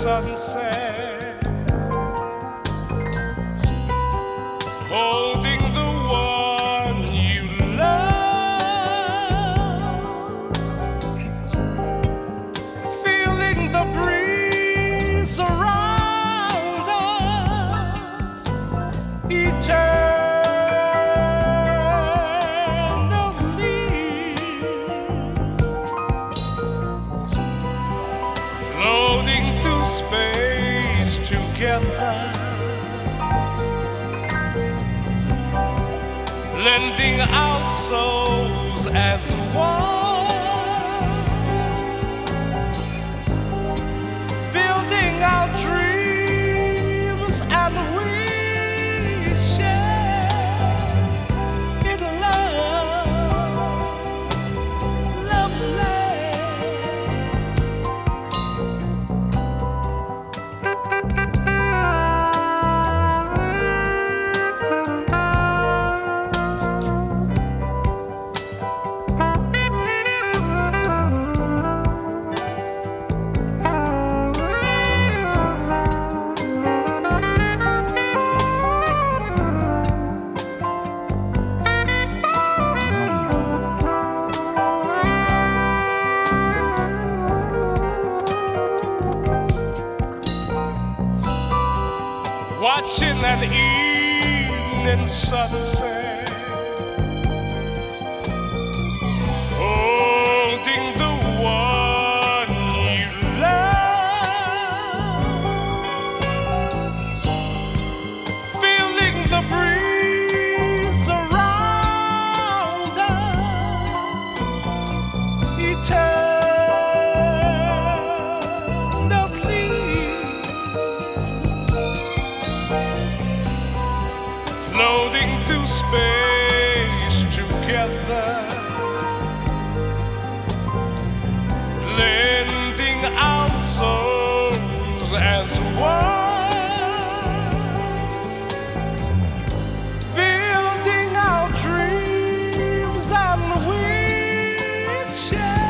sunset, holding the one you love, feeling the breeze around us, floating through space together, lending our souls as one, building our dreams and we share in love, lovely. Watching that evening sunset, holding the one you love, feeling the breeze around us, eternally. Floating through space together, blending our souls as one, building our dreams and we share.